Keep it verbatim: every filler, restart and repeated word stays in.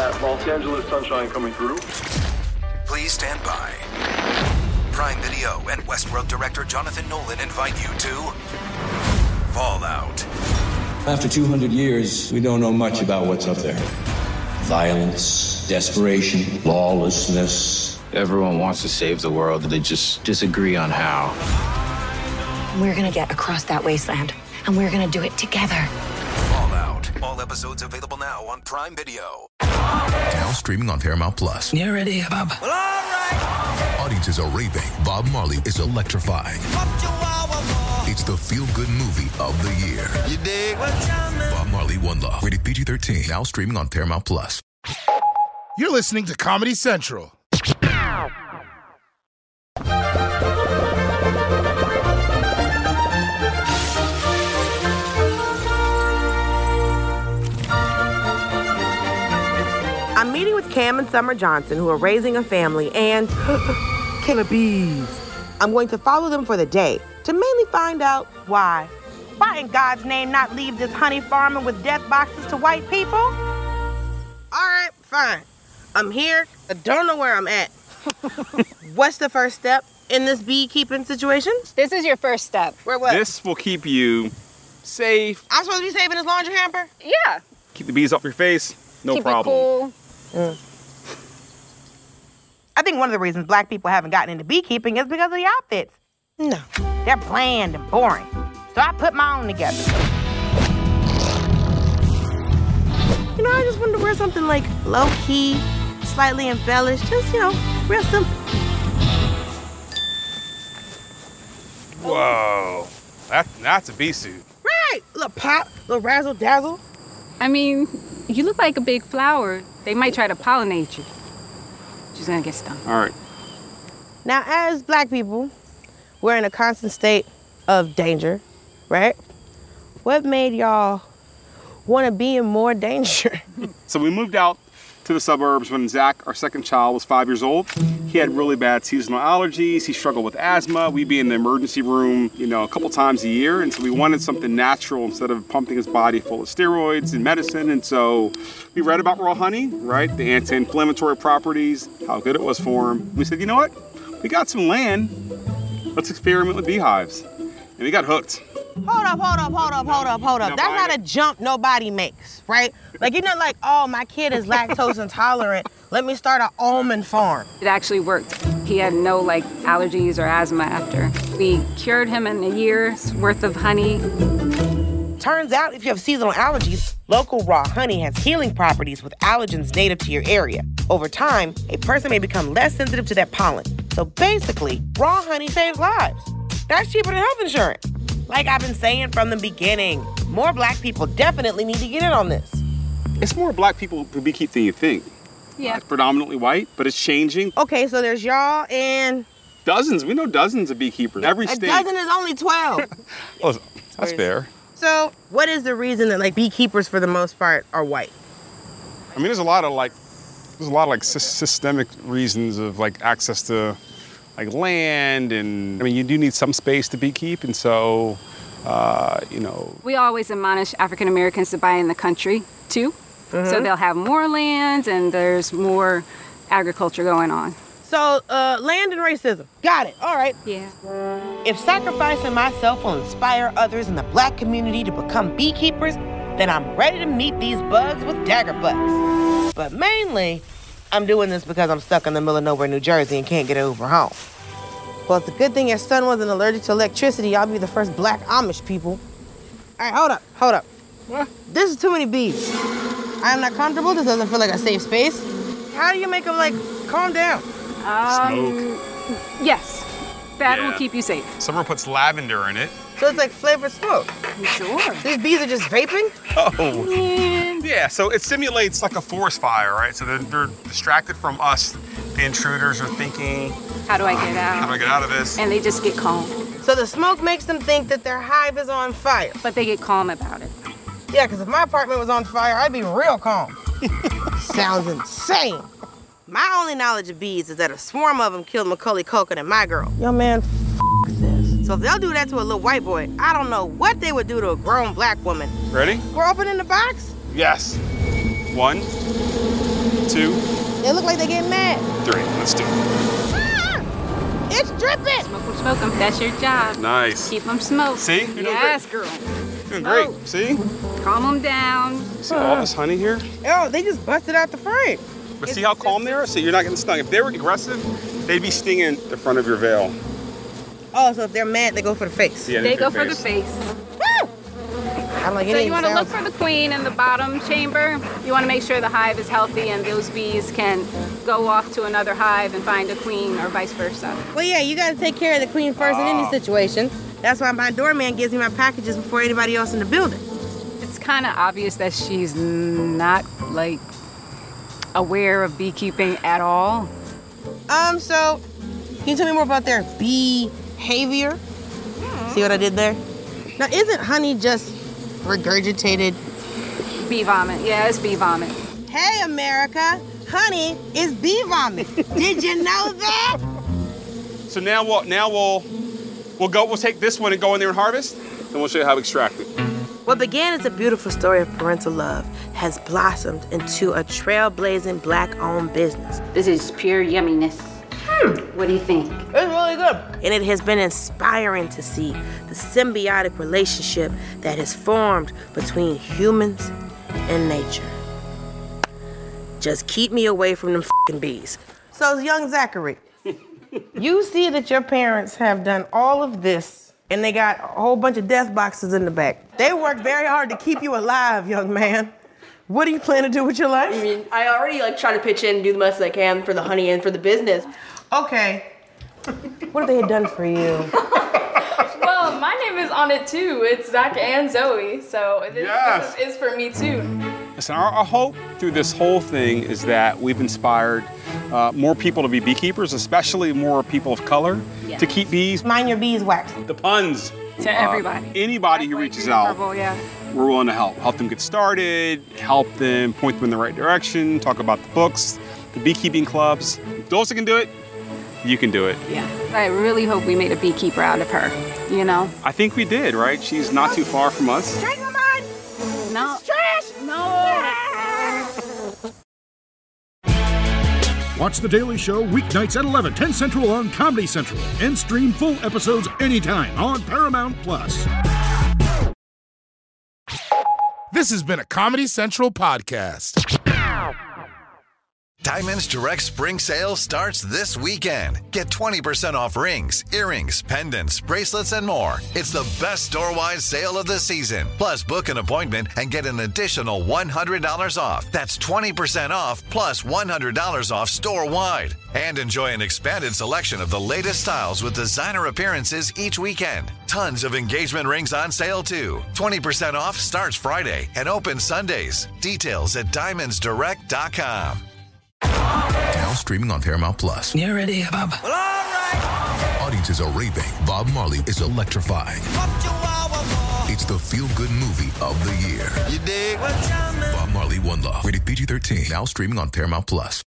that Los Angeles sunshine coming through. Please stand by. Prime Video and Westworld director Jonathan Nolan invite you to Fallout. After two hundred years, we don't know much about what's up there. Violence, desperation, lawlessness. Everyone wants to save the world, they just disagree on how. We're gonna get across that wasteland, and we're gonna do it together. Fallout. All episodes available now on Prime Video. Now streaming on Paramount Plus. You ready, Bob? Well, all right. Audiences are raving. Bob Marley is electrifying. It's the feel-good movie of the year. You dig? Bob Marley, One Love. Rated P G thirteen. Now streaming on Paramount Plus. You're listening to Comedy Central. I'm meeting with Cam and Summer Johnson, who are raising a family, and killer bees. I'm going to follow them for the day to mainly find out why. Why in God's name not leave this honey farming with death boxes to white people? All right, fine. I'm here. I don't know where I'm at. What's the first step in this beekeeping situation? This is your first step. Where what? This will keep you safe. I'm supposed to be saving this laundry hamper? Yeah. Keep the bees off your face. No keep problem. It cool. Mm. I think one of the reasons black people haven't gotten into beekeeping is because of the outfits. No, they're bland and boring. So I put my own together. You know, I just wanted to wear something like low-key, slightly embellished, just, you know, real simple. Whoa, that, that's a bee suit. Right, a little pop, a little razzle-dazzle. I mean, you look like a big flower. They might try to pollinate you. She's gonna get stung. All right. Now, as black people, we're in a constant state of danger, right? What made y'all want to be in more danger? So we moved out to the suburbs when Zach, our second child, was five years old. He had really bad seasonal allergies. He struggled with asthma. We'd be in the emergency room, you know, a couple times a year. And so we wanted something natural instead of pumping his body full of steroids and medicine. And so we read about raw honey, right? The anti-inflammatory properties, how good it was for him. We said, you know what? We got some land. Let's experiment with beehives. And we got hooked. Hold up, hold up, hold up, hold up, hold up. That's not a jump nobody makes, right? Like, you're not like, oh, my kid is lactose intolerant. Let me start an almond farm. It actually worked. He had no, like, allergies or asthma after. We cured him in a year's worth of honey. Turns out, if you have seasonal allergies, local raw honey has healing properties with allergens native to your area. Over time, a person may become less sensitive to that pollen. So basically, raw honey saves lives. That's cheaper than health insurance. Like I've been saying from the beginning, more black people definitely need to get in on this. It's more black people who beekeep than you think. Yeah. It's predominantly white, but it's changing. Okay, so there's y'all and... Dozens. We know dozens of beekeepers. Every a state. A dozen is only twelve. Oh, that's fair. So what is the reason that, like, beekeepers, for the most part, are white? I mean, there's a lot of, like, there's a lot of, like, sy- systemic reasons of, like, access to, like, land, and I mean, you do need some space to beekeep, and so, uh, you know. We always admonish African Americans to buy in the country, too. Mm-hmm. So they'll have more land, and there's more agriculture going on. So, uh, land and racism. Got it. All right. Yeah. If sacrificing myself will inspire others in the black community to become beekeepers, then I'm ready to meet these bugs with dagger butts. But mainly, I'm doing this because I'm stuck in the middle of nowhere, New Jersey, and can't get an Uber home. Well, it's a good thing your son wasn't allergic to electricity. I'll be the first black Amish people. All right, hold up, hold up. What? This is too many bees. I'm not comfortable. This doesn't feel like a safe space. How do you make them, like, calm down? Um, Smoke. Yes. That Yeah. will keep you safe. Summer puts lavender in it. So it's like flavored smoke. Sure. These bees are just vaping? Oh. Yeah, so it simulates like a forest fire, right? So they're, they're distracted from us. The intruders are thinking, how do I get out? How do I get out of this? And they just get calm. So the smoke makes them think that their hive is on fire. But they get calm about it. Yeah, because if my apartment was on fire, I'd be real calm. Sounds insane. My only knowledge of bees is that a swarm of them killed Macaulay Culkin and my girl. Yo, man, f this. So if they'll do that to a little white boy, I don't know what they would do to a grown black woman. Ready? We're opening the box? Yes. One, two, They look like they're getting mad. three. Let's do it. Ah! It's dripping. Smoke them, smoke them. That's your job. Nice. Keep them smoked. See? You're doing yes, great. girl. Doing Smoke. great. See? Calm them down. See all this honey here? Oh, they just busted out the front. But see how calm they are? See, you're not getting stung. If they were aggressive, they'd be stinging the front of your veil. Oh, so if they're mad, they go for the face. Yeah, They your go for the face. Woo! I like it. So you want to look for the queen in the bottom chamber. You want to make sure the hive is healthy and those bees can go off to another hive and find a queen or vice versa. Well, yeah, you got to take care of the queen first in any situation. That's why my doorman gives me my packages before anybody else in the building. It's kind of obvious that she's not like aware of beekeeping at all. Um, so can you tell me more about their behavior? Yeah. See what I did there? Now, isn't honey just regurgitated bee vomit? Yeah, it's bee vomit. Hey, America, honey is bee vomit. Did you know that? So now we'll now we'll we'll go. We'll take this one and go in there and harvest, and we'll show you how to extract it. What began as a beautiful story of parental love has blossomed into a trailblazing black-owned business. This is pure yumminess. Hmm. What do you think? It's really good. And it has been inspiring to see the symbiotic relationship that has formed between humans and nature. Just keep me away from them f***ing bees. So, young Zachary, you see that your parents have done all of this and they got a whole bunch of death boxes in the back. They work very hard to keep you alive, young man. What do you plan to do with your life? I mean, I already like try to pitch in and do the most I can for the honey and for the business. Okay. What have they done for you? Well, my name is on it too. It's Zach and Zoe, so this, Yes. this is, is for me too. Listen, our, our hope through this whole thing is that we've inspired uh, more people to be beekeepers, especially more people of color, Yeah. to keep bees. Mind your beeswax. The puns. To everybody. Uh, anybody who reaches out, Purple, yeah. we're willing to help. Help them get started, help them point them in the right direction, talk about the books, the beekeeping clubs. Those that can do it, you can do it. Yeah. I really hope we made a beekeeper out of her, you know? I think we did, right? She's not too far from us. Drink my mind. No. It's trash. No. Watch The Daily Show weeknights at eleven, ten Central on Comedy Central. And stream full episodes anytime on Paramount Plus. This has been a Comedy Central podcast. Diamonds Direct Spring Sale starts this weekend. Get twenty percent off rings, earrings, pendants, bracelets, and more. It's the best store-wide sale of the season. Plus, book an appointment and get an additional one hundred dollars off. That's twenty percent off plus one hundred dollars off store-wide. And enjoy an expanded selection of the latest styles with designer appearances each weekend. Tons of engagement rings on sale, too. twenty percent off starts Friday and opens Sundays. Details at diamonds direct dot com. Now streaming on Paramount Plus. You ready, Bob? Well, all right. Audiences are raving. Bob Marley is electrifying. It's the feel-good movie of the year. You dig? Bob Marley, One Love. Rated P G thirteen. Now streaming on Paramount Plus.